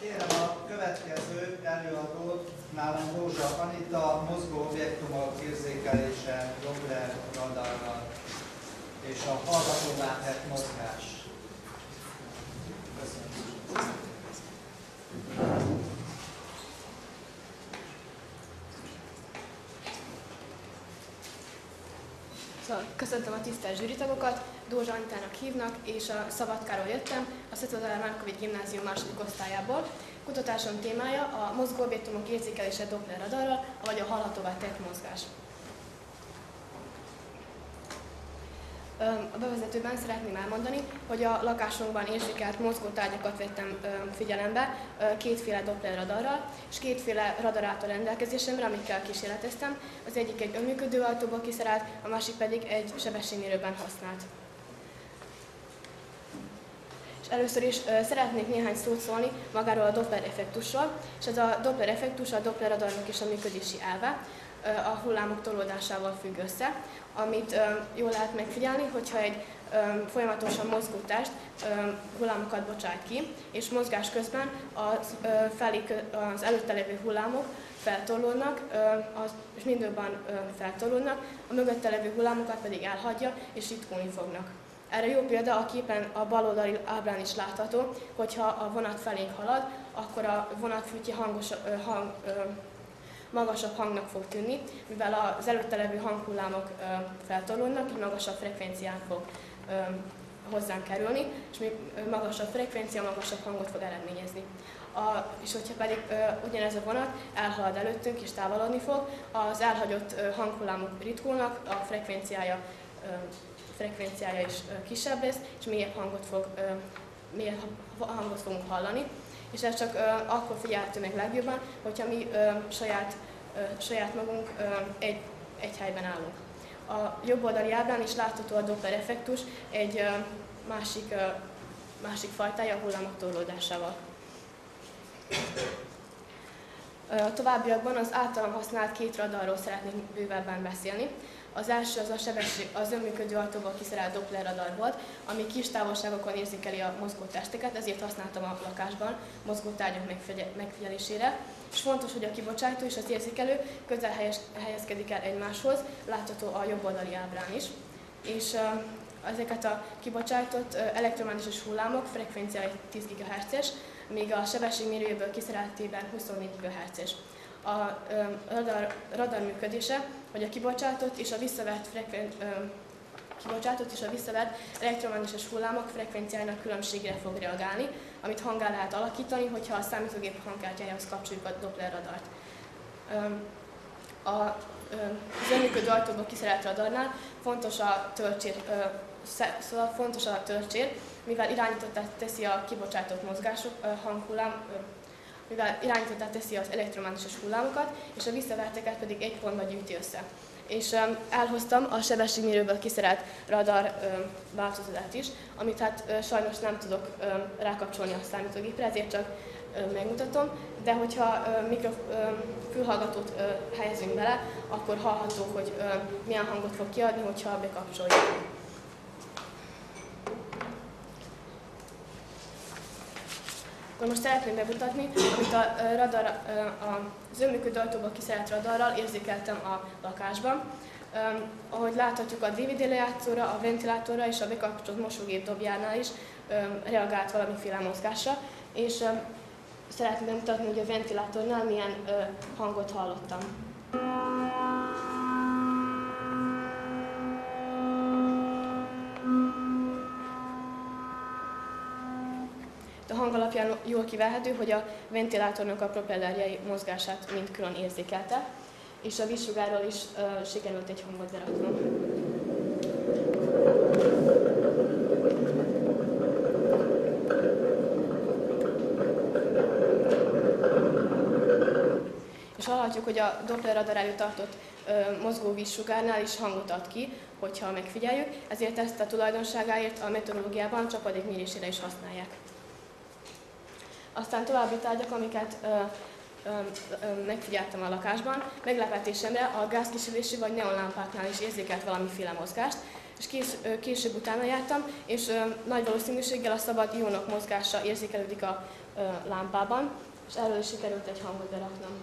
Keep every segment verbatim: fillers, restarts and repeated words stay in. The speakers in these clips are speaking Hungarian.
Kérem a következő előadót, nálam Rózsa Anita, mozgó objektumok érzékelése Doppler radarral és a hallgatóvá tett mozgás. Köszönöm. Szóval köszöntöm a tisztelt zsűritagokat, Dózsa Anitának hívnak, és a Szabadkáról jöttem, a Szentadár Márkovics Gimnázium második osztályából. Kutatásom témája a mozgó objektumok érzékelése Doppler radarral, vagy a hallhatóvá tett mozgás. A bevezetőben szeretném elmondani, hogy a lakásunkban érzékelt mozgó tárgyakat vettem figyelembe kétféle Doppler radarral, és kétféle radar által rendelkezésemre, amikkel kísérleteztem. Az egyik egy önműködő autóból kiszerelt, a másik pedig egy sebességmérőben használt. És először is szeretnék néhány szót szólni magáról a Doppler effektusról, és ez a Doppler effektus a Doppler radarnak is a működési elve, a hullámok tolódásával függ össze, amit jól lehet megfigyelni, hogyha egy folyamatosan mozgó test hullámokat bocsát ki, és mozgás közben az, felé, az előtte lévő hullámok feltorlódnak, és mindőben feltorlódnak, a mögötte lévő hullámokat pedig elhagyja, és ritkulni fognak. Erre jó példa a képen a bal oldali ábrán is látható, hogyha a vonat felénk halad, akkor a vonat fütye hangos, hang, magasabb hangnak fog tűnni, mivel az előtte levő hanghullámok feltorlódnak, így magasabb frekvencián fog ö, hozzánk kerülni, és még magasabb frekvencia, magasabb hangot fog eredményezni. A, és hogyha pedig ö, ugyanez a vonat elhalad előttünk és távolodni fog, az elhagyott ö, hanghullámok ritkulnak, a frekvenciája, ö, frekvenciája is ö, kisebb lesz, és mélyebb hangot, fog, ö, mélyebb hangot fogunk hallani. És ez csak ö, akkor figyelhető meg legjobban, hogyha mi ö, saját, ö, saját magunk ö, egy, egy helyben állunk. A jobb oldali ábrán is látható a Doppler effektus egy ö, másik, ö, másik fajtája a hullámok torlódásával. A továbbiakban az általam használt két radarról szeretnék bővebben beszélni. Az első az a sebesség, az önműködő autóból kiszerelt Doppler radar volt, ami kis távolságokon érzékeli a mozgó testeket, ezért használtam a lakásban mozgó tárgyak megfigyelésére. És fontos, hogy a kibocsátó és az érzékelő közel helyez, helyezkedik el egymáshoz, látható a jobb oldali ábrán is. És uh, ezeket a kibocsátott uh, elektromágneses hullámok frekvenciája tíz gigahertzes, míg a sebességmérőjéből kiszereltében huszonnégy gigahertzes. A radar, radar működése, hogy a kibocsátott és a visszavert, frekven, ö, kibocsátott és a visszavert elektromágneses hullámok frekvenciájának különbségére fog reagálni, amit hangá lehet alakítani, hogyha a számítógép hangkártyájához kapcsoljuk a Doppler radart. A, az önműködő autóból kiszerelt radarnál fontos a töltsér, szóval fontos a töltsér, mivel irányítottá teszi a kibocsátott mozgások, hanghullám, mivel irányítottá teszi az elektromágneses hullámokat, és a visszaverteket pedig egy pontba gyűjti össze. És um, elhoztam a sebességmérőből kiszerelt radar um, változatát is, amit hát uh, sajnos nem tudok um, rákapcsolni a számítógépre, ezért csak um, megmutatom, de hogyha um, mikrof- um, fülhallgatót um, helyezünk bele, akkor hallható, hogy um, milyen hangot fog kiadni, hogyha bekapcsoljuk. Akkor most szeretném bemutatni, amit a radar, az önműködő autóból kiszerelt radarral érzékeltem a lakásban. Ahogy láthatjuk, a dé vé dé lejátszóra, a ventilátorra és a bekapcsolt mosógép dobjánál is reagált valamiféle mozgásra, és szeretném bemutatni, hogy a ventilátornál milyen hangot hallottam. A hang alapján jól kivehető, hogy a ventilátornak a propellerjei mozgását mind külön érzékelte, és a vízsugárról is uh, sikerült egy hangot beraknom. És hallhatjuk, hogy a Doppler radar előtt tartott uh, mozgó vízsugárnál is hangot ad ki, hogyha megfigyeljük, ezért ezt a tulajdonságáért a meteorológiában csapadék mérésére is használják. Aztán további tárgyak, amiket ö, ö, ö, megfigyeltem a lakásban, meglepetésemre a gázkísérlési vagy neonlámpáknál is érzékelt valamiféle mozgást, és kés, ö, később utána jártam, és ö, nagy valószínűséggel a szabad ionok mozgása érzékelődik a lámpában, és erről is sikerült egy hangot beraknom.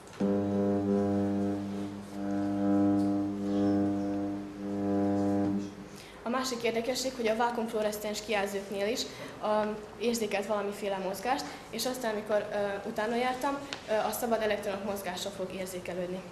A másik érdekesség, hogy a vákuumfluoreszcens kijelzőknél is uh, érzékelt valamiféle mozgást, és aztán, amikor uh, utána jártam, uh, a szabad elektronok mozgása fog érzékelődni.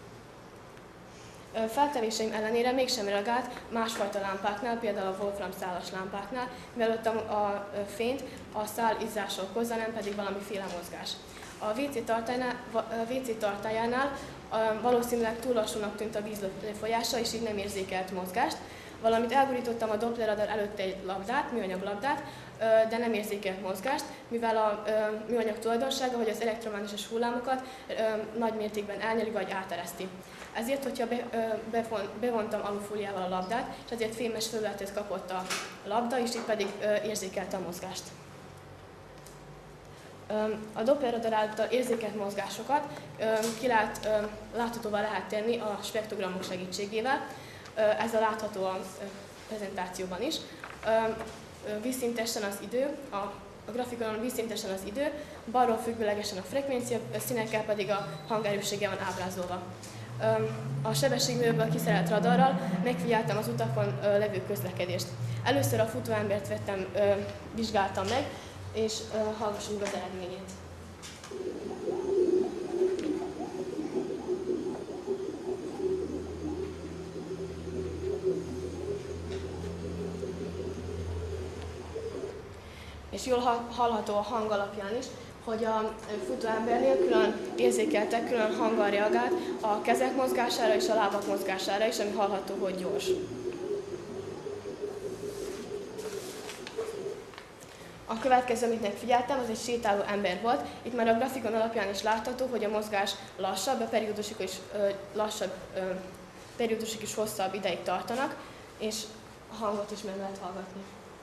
Uh, feltevéseim ellenére mégsem reagált másfajta lámpáknál, például a Wolfram szálas lámpáknál, mivel ott a, a fényt a szál izzása okozza, nem pedig valamiféle mozgás. A vé cé tartályánál, vé cé tartályánál uh, valószínűleg túl lassúnak tűnt a víz lefolyása, és így nem érzékelt mozgást, valamint elgurítottam a Doppler radar előtt egy labdát, műanyag labdát, de nem érzékelt mozgást, mivel a műanyag tulajdonsága, hogy az elektromágneses hullámokat nagy mértékben elnyeli vagy átereszti. Ezért, hogyha bevontam alufóliával a labdát, és ezért fémes felületet kapott a labda, és így pedig érzékelte a mozgást. A Doppler radar által érzékelt mozgásokat kilát, láthatóvá lehet tenni a spektrogramok segítségével. Ez a látható a prezentációban is. Vízszintesen az idő, a, a grafikonon vízszintesen az idő, balról függőlegesen a frekvencia, színekkel pedig a hangerőssége van ábrázolva. A sebességmérőből kiszerelt radarral megfigyeltem az utakon levő közlekedést. Először a futóembert vettem, vizsgáltam meg, és hallgassunk az eredményét. És jól hallható a hang alapján is, hogy a futóembernél külön érzékeltek, külön hanggal reagált a kezek mozgására és a lábak mozgására is, ami hallható, hogy gyors. A következő, amit megfigyeltem, az egy sétáló ember volt. Itt már a grafikon alapján is látható, hogy a mozgás lassabb, a periódusok is, ö, lassabb, ö, periódusok is hosszabb ideig tartanak, és a hangot is meg lehet hallgatni.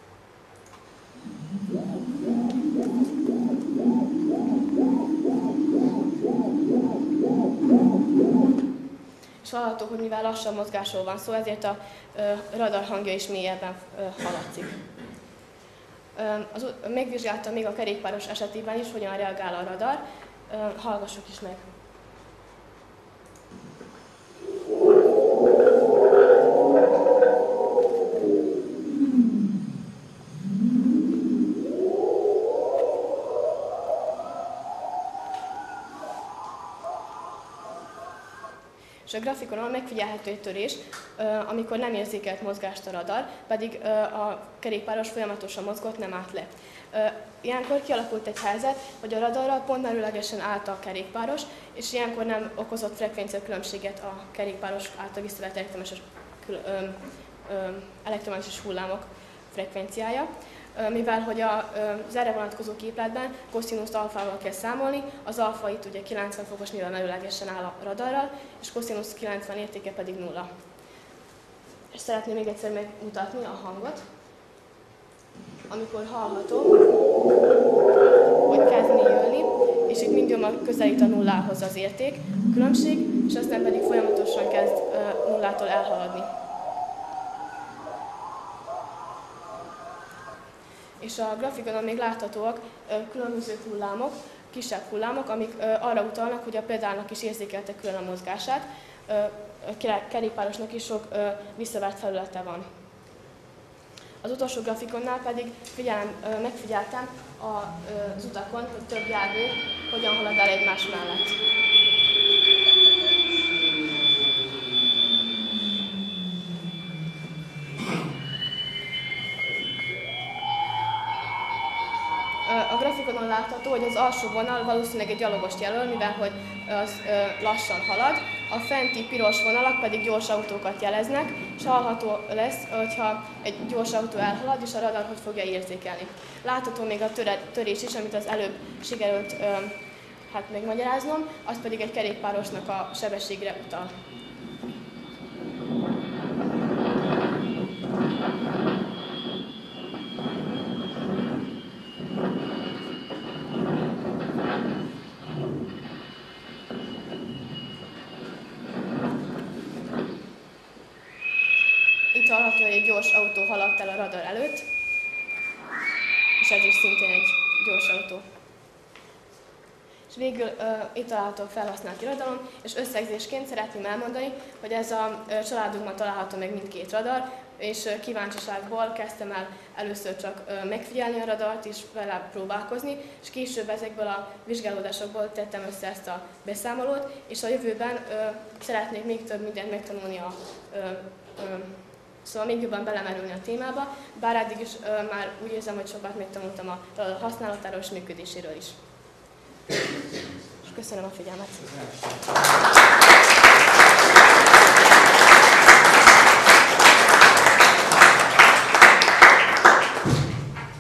És hallható, hogy mivel lassabb mozgásról van szó, ezért a radar hangja is mélyebben hallatszik. Az, megvizsgáltam még a kerékpáros esetében is, hogyan reagál a radar. Hallgassuk is meg. És a grafikonon megfigyelhető egy törés, amikor nem érzékelt mozgást a radar, pedig a kerékpáros folyamatosan mozgott, nem állt le. Ilyenkor kialakult egy helyzet, hogy a radarral pont merőlegesen állt a kerékpáros, és ilyenkor nem okozott frekvenciakülönbséget a kerékpáros által visszavett elektromágneses, elektromágneses hullámok frekvenciája. Mivel hogy az erre vonatkozó képletben koszínuszt alfával kell számolni, az alfa itt ugye kilencven fokos, mivel merőlegesen áll a radarral, és koszínusz kilencven értéke pedig nulla. És szeretném még egyszer megmutatni a hangot, amikor hallható, hogy kezd mélyülni, és itt mindjárt közelít a nullához az érték, a különbség, és aztán pedig folyamatosan kezd nullától elhaladni. És a grafikonon még láthatóak különböző hullámok, kisebb hullámok, amik arra utalnak, hogy a pedálnak is érzékelte külön a mozgását, a kerékpárosnak is sok visszavert felülete van. Az utolsó grafikonnál pedig figyelem, megfigyeltem az utakon, hogy több jármű hogyan halad el egymás mellett. A grafikonon látható, hogy az alsó vonal valószínűleg egy gyalogost jelöl, mivel hogy az lassan halad, a fenti piros vonalak pedig gyors autókat jeleznek, és hallható lesz, hogyha egy gyors autó elhalad, és a radar hogy fogja érzékelni. Látható még a törés is, amit az előbb sikerült hát megmagyaráznom, az pedig egy kerékpárosnak a sebességre utal. Hallható, hogy egy gyors autó haladt el a radar előtt, és ez is szintén egy gyors autó. És végül ö, itt található felhasznált irodalom, és összegzésként szeretném elmondani, hogy ez a ö, családunkban található meg mindkét radar, és ö, kíváncsiságból kezdtem el először csak ö, megfigyelni a radart és vele próbálkozni, és később ezekből a vizsgálódásokból tettem össze ezt a beszámolót, és a jövőben ö, szeretnék még több mindent megtanulni a ö, ö, Szóval még jobban belemerülni a témába, bár eddig is ö, már úgy érzem, hogy sokat megtanultam a használatáról és működéséről is. És köszönöm a figyelmet!